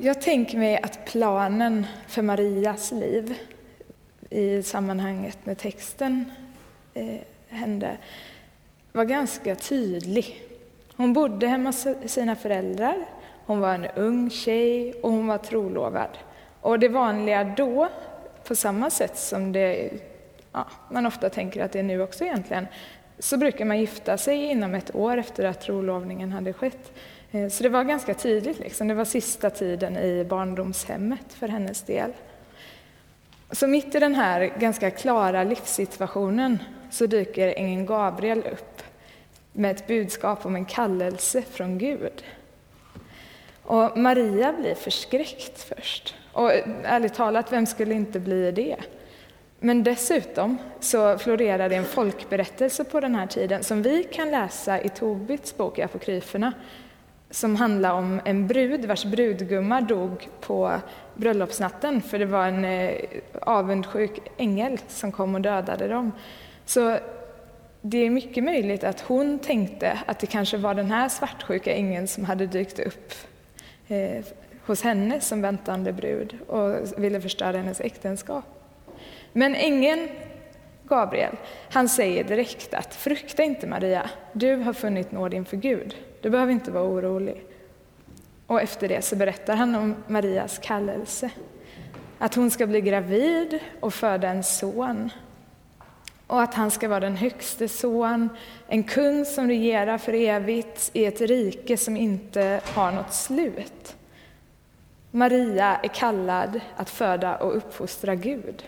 Jag tänker mig att planen för Marias liv i sammanhanget när texten hände var ganska tydlig. Hon bodde hemma hos sina föräldrar, hon var en ung tjej och hon var trolovad. Och det vanliga då, på samma sätt som man ofta tänker att det är nu också egentligen, så brukar man gifta sig inom ett år efter att trolovningen hade skett. Så det var ganska tidigt, liksom. Det var sista tiden i barndomshemmet för hennes del. Så mitt i den här ganska klara livssituationen så dyker ängeln Gabriel upp med ett budskap om en kallelse från Gud. Och Maria blir förskräckt först. Och ärligt talat, vem skulle inte bli det? Men dessutom så florerar det en folkberättelse på den här tiden som vi kan läsa i Tobits bok i Apokryferna, som handlar om en brud vars brudgumma dog på bröllopsnatten, för det var en avundsjuk ängel som kom och dödade dem. Så det är mycket möjligt att hon tänkte att det kanske var den här svartsjuka ängeln som hade dykt upp hos henne som väntande brud och ville förstöra hennes äktenskap. Men ängeln Gabriel, han säger direkt att frukta inte Maria, du har funnit nåd inför Gud. Du behöver inte vara orolig. Och efter det så berättar han om Marias kallelse. Att hon ska bli gravid och föda en son. Och att han ska vara den högste son, en kung som regerar för evigt i ett rike som inte har något slut. Maria är kallad att föda och uppfostra Gud.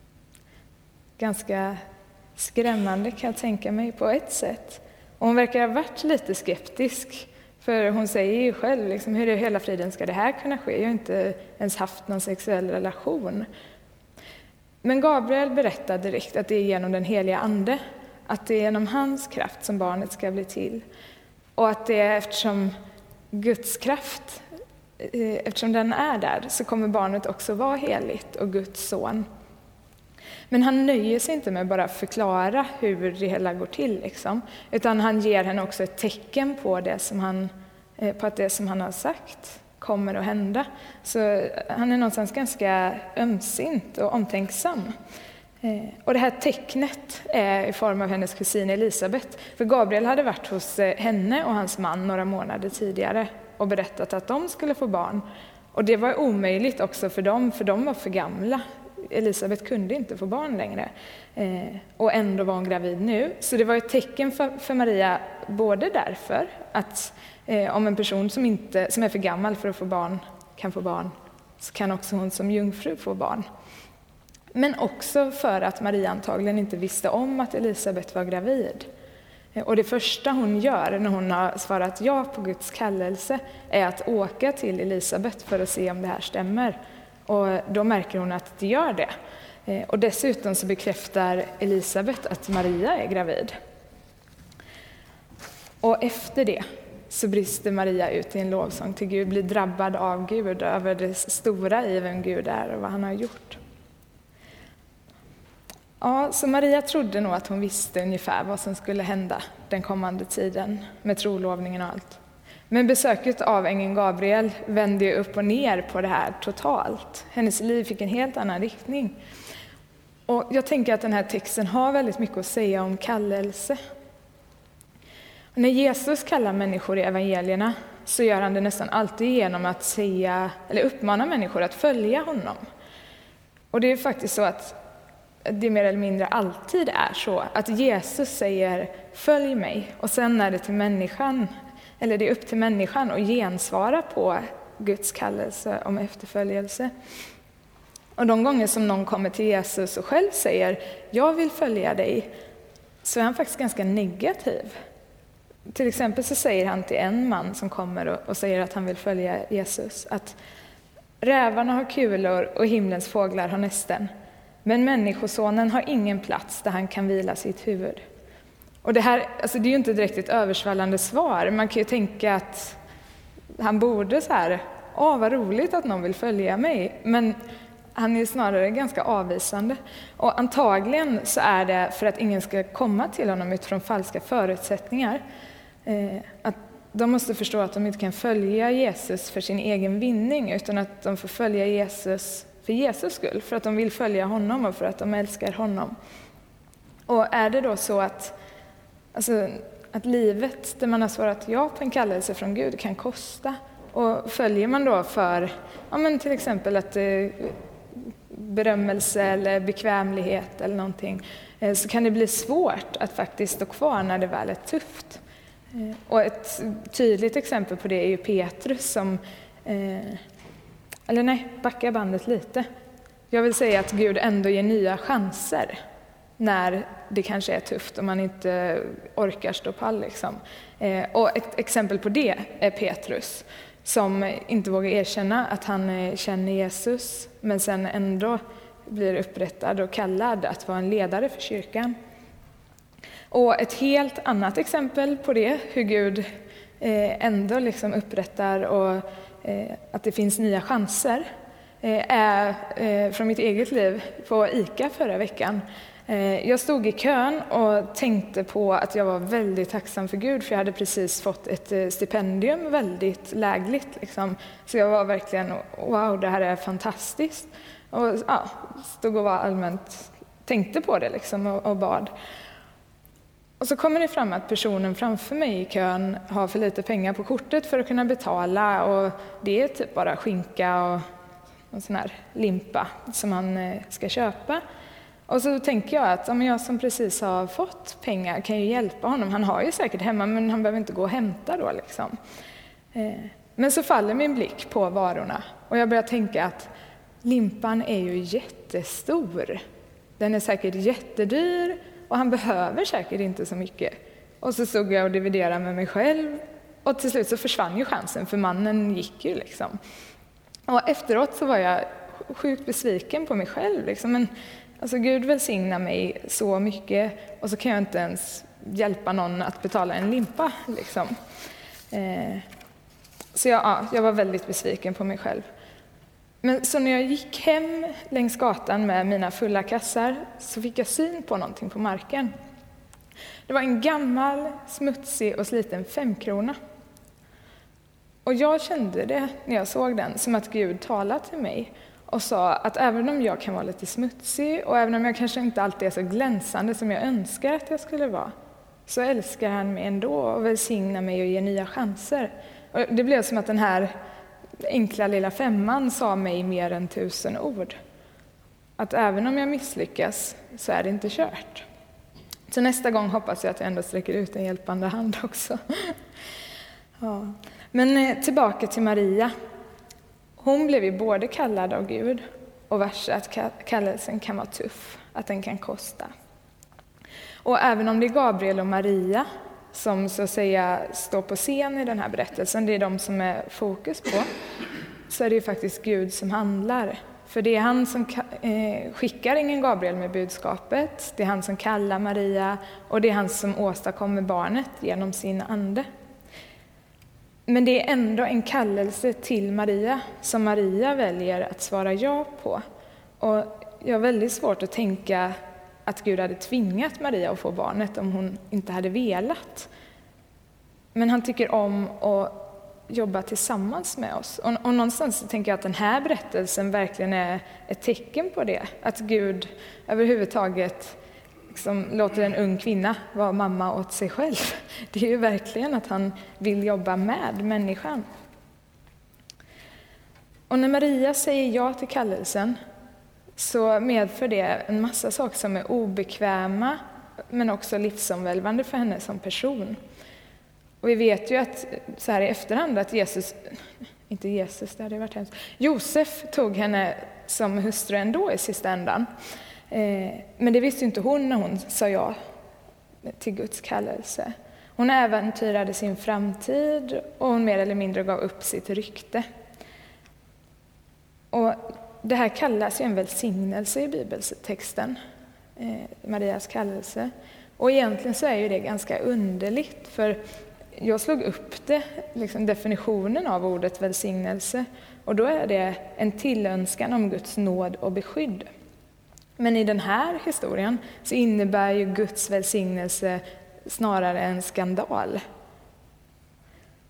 Ganska skrämmande kan jag tänka mig på ett sätt. Och hon verkar ha varit lite skeptisk, för hon säger ju själv liksom, hur i hela friden ska det här kunna ske? Jag har inte ens haft någon sexuell relation. Men Gabriel berättar direkt att det är genom den heliga ande, att det är genom hans kraft som barnet ska bli till. Och att det är eftersom Guds kraft, eftersom den är där, så kommer barnet också vara heligt och Guds son. Men han nöjer sig inte med bara förklara hur det hela går till, liksom, utan han ger henne också ett tecken på att det som han har sagt kommer att hända. Så han är någonstans ganska ömsint och omtänksam. Och det här tecknet är i form av hennes kusin Elisabet. För Gabriel hade varit hos henne och hans man några månader tidigare och berättat att de skulle få barn. Och det var omöjligt också för de var för gamla. Elisabet kunde inte få barn längre. Och ändå var hon gravid nu. Så det var ett tecken för Maria, både därför att om en person som är för gammal för att få barn kan få barn, så kan också hon som jungfru få barn. Men också för att Maria antagligen inte visste om att Elisabet var gravid. Och det första hon gör när hon har svarat ja på Guds kallelse är att åka till Elisabet för att se om det här stämmer. Och då märker hon att det gör det. Och dessutom så bekräftar Elisabet att Maria är gravid. Och efter det så brister Maria ut i en lovsång till Gud, blir drabbad av Gud över det stora i vem Gud är och vad han har gjort. Ja, så Maria trodde nog att hon visste ungefär vad som skulle hända den kommande tiden med trolovningen och allt. Men besöket av ängeln Gabriel vände ju upp och ner på det här totalt. Hennes liv fick en helt annan riktning. Och jag tänker att den här texten har väldigt mycket att säga om kallelse. Och när Jesus kallar människor i evangelierna så gör han det nästan alltid genom att uppmana människor att följa honom. Och det är faktiskt så att det mer eller mindre alltid är så att Jesus säger följ mig, och sen är det till människan, eller det är upp till människan att gensvara på Guds kallelse om efterföljelse. Och de gånger som någon kommer till Jesus och själv säger jag vill följa dig, så är han faktiskt ganska negativ. Till exempel så säger han till en man som kommer och säger att han vill följa Jesus att rävarna har kulor och himlens fåglar har nästen, men människosonen har ingen plats där han kan vila sitt huvud. Och det här, alltså det är ju inte direkt ett översvallande svar. Man kan ju tänka att han borde så här, vad roligt att någon vill följa mig. Men han är snarare ganska avvisande. Och antagligen så är det för att ingen ska komma till honom utifrån falska förutsättningar. Att de måste förstå att de inte kan följa Jesus för sin egen vinning, utan att de får följa Jesus för Jesus skull, för att de vill följa honom och för att de älskar honom. Och är det då så att, att livet där man har svarat ja på en kallelse från Gud kan kosta, och följer man då för till exempel att berömmelse eller bekvämlighet eller någonting, så kan det bli svårt att faktiskt stå kvar när det väl är tufft. Och ett tydligt exempel på det är ju Petrus som, backa bandet lite. Jag vill säga att Gud ändå ger nya chanser när det kanske är tufft och man inte orkar stå pall. Liksom. Och ett exempel på det är Petrus, som inte vågar erkänna att han känner Jesus, men sen ändå blir upprättad och kallad att vara en ledare för kyrkan. Och ett helt annat exempel på det, hur Gud ändå liksom upprättar och att det finns nya chanser, är från mitt eget liv på ICA förra veckan. Jag stod i kön och tänkte på att jag var väldigt tacksam för Gud, för jag hade precis fått ett stipendium väldigt lägligt. Liksom. Så jag var verkligen, wow, det här är fantastiskt. Och stod och var allmänt, tänkte på det liksom, och bad. Och så kommer det fram att personen framför mig i kön har för lite pengar på kortet för att kunna betala, och det är typ bara skinka och en sån här limpa som man ska köpa. Och så tänker jag att jag som precis har fått pengar kan ju hjälpa honom. Han har ju säkert hemma, men han behöver inte gå och hämta då. Liksom. Men så faller min blick på varorna och jag börjar tänka att limpan är ju jättestor. Den är säkert jättedyr och han behöver säkert inte så mycket. Och så stod jag och dividerade med mig själv, och till slut så försvann ju chansen, för mannen gick ju liksom. Och efteråt så var jag sjukt besviken på mig själv. Liksom. Men Gud välsignar mig så mycket, och så kan jag inte ens hjälpa någon att betala en limpa. Liksom. Så jag var väldigt besviken på mig själv. Men så när jag gick hem längs gatan med mina fulla kassar, så fick jag syn på någonting på marken. Det var en gammal, smutsig och sliten 5-krona. Och jag kände det när jag såg den, som att Gud talade till mig och sa att även om jag kan vara lite smutsig och även om jag kanske inte alltid är så glänsande som jag önskar att jag skulle vara, så älskar han mig ändå och välsignar mig och ger nya chanser. Och det blev som att den här enkla lilla 5:an sa mig mer än 1000 ord. Att även om jag misslyckas så är det inte kört. Så nästa gång hoppas jag att jag ändå sträcker ut en hjälpande hand också. Ja. Men tillbaka till Maria. Hon blev ju både kallad av Gud, och värst att kallelsen kan vara tuff, att den kan kosta. Och även om det är Gabriel och Maria som så att säga står på scen i den här berättelsen, det är de som är fokus på, så är det ju faktiskt Gud som handlar. För det är han som skickar ingen Gabriel med budskapet, det är han som kallar Maria, och det är han som åstadkommer barnet genom sin ande. Men det är ändå en kallelse till Maria som Maria väljer att svara ja på. Och jag har väldigt svårt att tänka att Gud hade tvingat Maria att få barnet om hon inte hade velat. Men han tycker om att jobba tillsammans med oss. Och någonstans tänker jag att den här berättelsen verkligen är ett tecken på det. Att Gud överhuvudtaget liksom låter en ung kvinna vara mamma åt sig själv. Det är ju verkligen att han vill jobba med människan. Och när Maria säger ja till kallelsen så medför det en massa saker som är obekväma men också livsomvälvande för henne som person. Och vi vet ju att så här i efterhand att Josef tog henne som hustru ändå i sista ändan. Men det visste inte hon när hon sa ja till Guds kallelse. Hon äventyrade sin framtid och hon mer eller mindre gav upp sitt rykte. Och det här kallas ju en välsignelse i bibeltexten, Marias kallelse. Och egentligen så är ju det ganska underligt, för jag slog upp det, liksom definitionen av ordet välsignelse, och då är det en tillönskan om Guds nåd och beskydd. Men i den här historien så innebär ju Guds välsignelse snarare en skandal.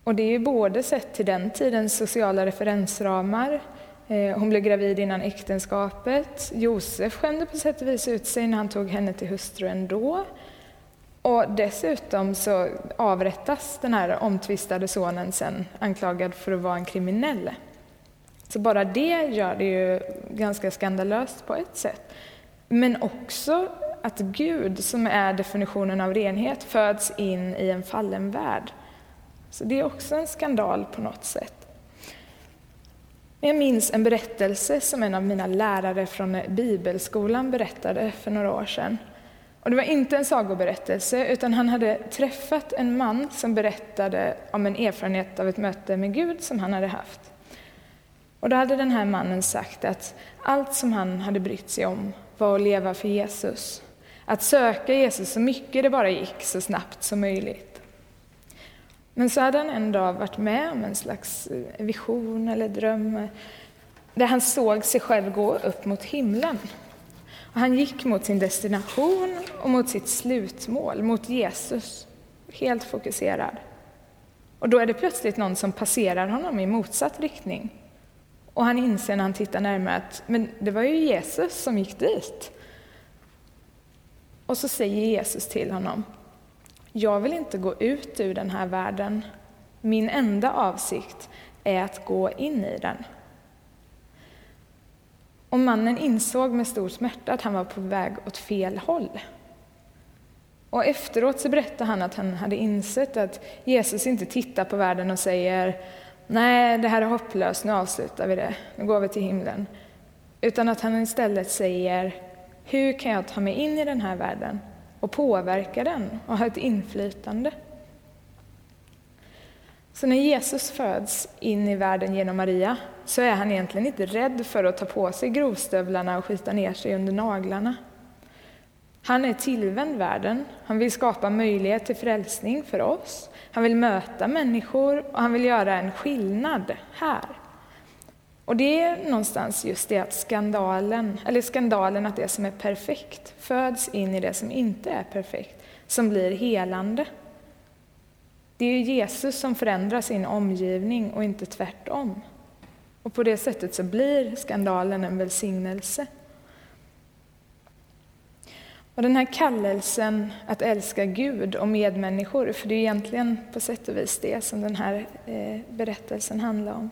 Och det är ju både sett till den tidens sociala referensramar. Hon blev gravid innan äktenskapet. Josef skämde på sätt och vis ut sig när han tog henne till hustru ändå. Och dessutom så avrättas den här omtvistade sonen sen, anklagad för att vara en kriminell. Så bara det gör det ju ganska skandalöst på ett sätt. Men också att Gud, som är definitionen av renhet, föds in i en fallen värld. Så det är också en skandal på något sätt. Jag minns en berättelse som en av mina lärare från bibelskolan berättade för några år sedan. Och det var inte en sagoberättelse, utan han hade träffat en man som berättade om en erfarenhet av ett möte med Gud som han hade haft. Och då hade den här mannen sagt att allt som han hade brytt sig om var att leva för Jesus. Att söka Jesus så mycket det bara gick, så snabbt som möjligt. Men så hade han en dag varit med om en slags vision eller dröm där han såg sig själv gå upp mot himlen. Och han gick mot sin destination och mot sitt slutmål, mot Jesus, helt fokuserad. Och då är det plötsligt någon som passerar honom i motsatt riktning. Och han inser när han tittar närmare att men det var ju Jesus som gick dit. Och så säger Jesus till honom: jag vill inte gå ut ur den här världen. Min enda avsikt är att gå in i den. Och mannen insåg med stor smärta att han var på väg åt fel håll. Och efteråt så berättade han att han hade insett att Jesus inte tittar på världen och säger: nej, det här är hopplöst, nu avslutar vi det, nu går vi till himlen. Utan att han istället säger: hur kan jag ta mig in i den här världen och påverka den och ha ett inflytande? Så när Jesus föds in i världen genom Maria så är han egentligen inte rädd för att ta på sig grovstövlarna och skita ner sig under naglarna. Han är tillvänd världen, han vill skapa möjlighet till frälsning för oss. Han vill möta människor och han vill göra en skillnad här. Och det är någonstans just det att skandalen att det som är perfekt föds in i det som inte är perfekt, som blir helande. Det är ju Jesus som förändrar sin omgivning och inte tvärtom. Och på det sättet så blir skandalen en välsignelse. Och den här kallelsen att älska Gud och medmänniskor, för det är egentligen på sätt och vis det som den här berättelsen handlar om.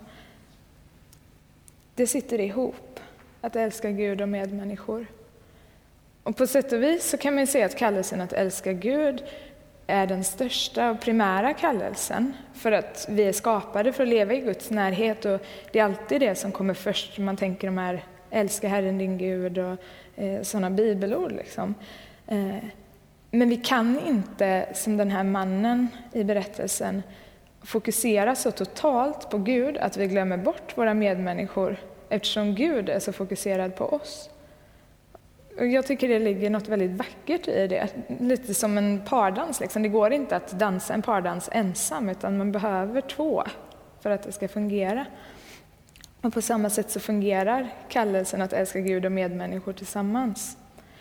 Det sitter ihop, att älska Gud och medmänniskor. Och på sätt och vis så kan man säga att kallelsen att älska Gud är den största och primära kallelsen. För att vi är skapade för att leva i Guds närhet, och det är alltid det som kommer först. Man tänker de här älska Herren din Gud och sådana bibelord liksom. Men vi kan inte, som den här mannen i berättelsen, fokusera så totalt på Gud att vi glömmer bort våra medmänniskor, eftersom Gud är så fokuserad på oss. Och jag tycker det ligger något väldigt vackert i det, lite som en pardans liksom. Det går inte att dansa en pardans ensam, utan man behöver två för att det ska fungera. Och på samma sätt så fungerar kallelsen att älska Gud och medmänniskor tillsammans.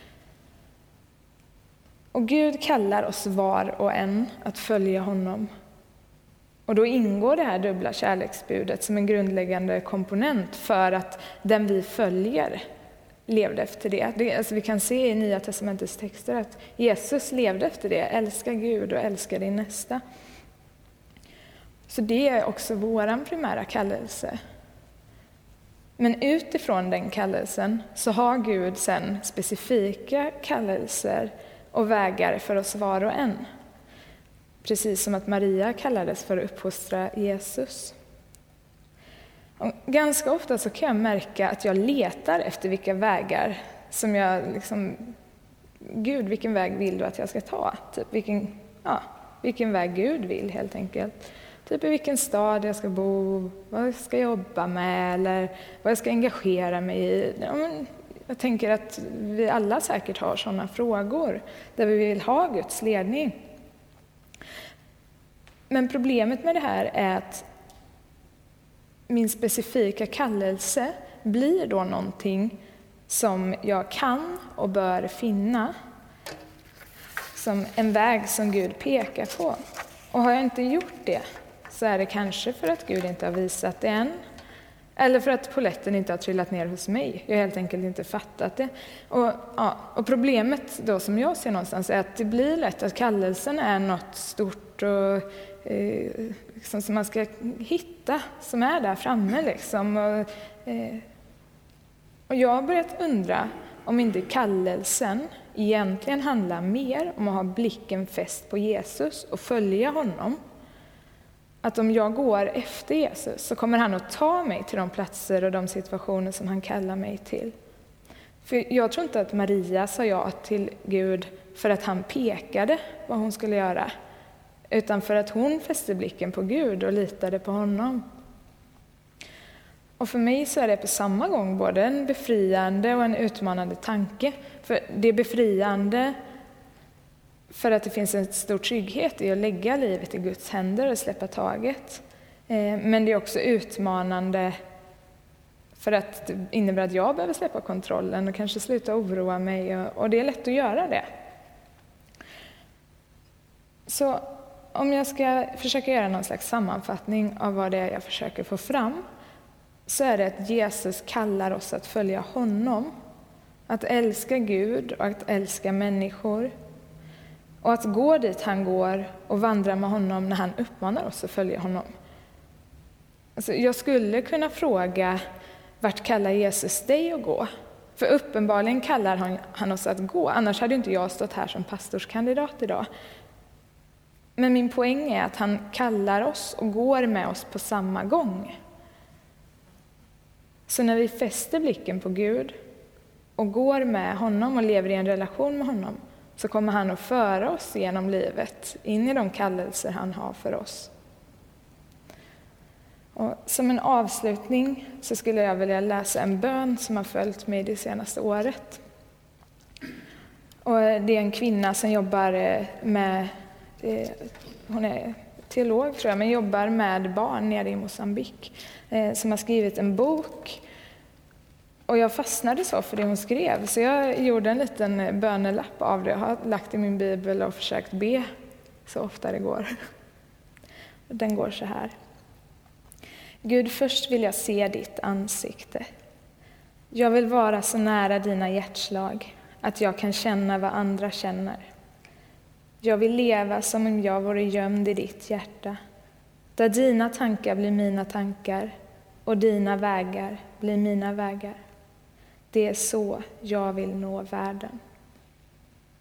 Och Gud kallar oss var och en att följa honom. Och då ingår det här dubbla kärleksbudet som en grundläggande komponent för att den vi följer levde efter det. Alltså vi kan se i Nya testamentets texter att Jesus levde efter det. Älska Gud och älska din nästa. Så det är också våran primära kallelse. Men utifrån den kallelsen så har Gud sen specifika kallelser och vägar för oss var och en. Precis som att Maria kallades för att uppfostra Jesus. Och ganska ofta så kan jag märka att jag letar efter vilka vägar som jag liksom, Gud, vilken väg vill du att jag ska ta? Typ vilken väg Gud vill helt enkelt. Typ i vilken stad jag ska bo, vad jag ska jobba med eller vad jag ska engagera mig i. Ja, men jag tänker att vi alla säkert har sådana frågor där vi vill ha Guds ledning. Men problemet med det här är att min specifika kallelse blir då någonting som jag kan och bör finna som en väg som Gud pekar på. Och har jag inte gjort det, så är det kanske för att Gud inte har visat det än. Eller för att poletten inte har trillat ner hos mig. Jag har helt enkelt inte fattat det. Och problemet då som jag ser någonstans är att det blir lätt att kallelsen är något stort och liksom, som man ska hitta, som är där framme. Liksom. Och jag har börjat undra om inte kallelsen egentligen handlar mer om att ha blicken fäst på Jesus och följa honom. Att om jag går efter Jesus så kommer han att ta mig till de platser och de situationer som han kallar mig till. För jag tror inte att Maria sa ja till Gud för att han pekade vad hon skulle göra, utan för att hon fäste blicken på Gud och litade på honom. Och för mig så är det på samma gång både en befriande och en utmanande tanke. För det är befriande för att det finns en stor trygghet i att lägga livet i Guds händer och släppa taget. Men det är också utmanande för att det innebär att jag behöver släppa kontrollen och kanske sluta oroa mig. Och det är lätt att göra det. Så om jag ska försöka göra någon slags sammanfattning av vad det är jag försöker få fram, så är det att Jesus kallar oss att följa honom. Att älska Gud och att älska människor. Och att gå dit han går och vandra med honom när han uppmanar oss att följa honom. Alltså, jag skulle kunna fråga, vart kallar Jesus dig att gå? För uppenbarligen kallar han oss att gå, annars hade inte jag stått här som pastorskandidat idag. Men min poäng är att han kallar oss och går med oss på samma gång. Så när vi fäster blicken på Gud och går med honom och lever i en relation med honom, så kommer han att föra oss genom livet in i de kallelser han har för oss. Och som en avslutning så skulle jag vilja läsa en bön som har följt mig det senaste året. Och det är en kvinna som jobbar med, hon är teolog tror jag, men jobbar med barn nere i Mosambik, som har skrivit en bok. Och jag fastnade så för det hon skrev, så jag gjorde en liten bönelapp av det. Jag har lagt i min bibel och försökt be så ofta det går. Den går så här. Gud, först vill jag se ditt ansikte. Jag vill vara så nära dina hjärtslag att jag kan känna vad andra känner. Jag vill leva som om jag vore gömd i ditt hjärta, där dina tankar blir mina tankar och dina vägar blir mina vägar. Det är så jag vill nå världen.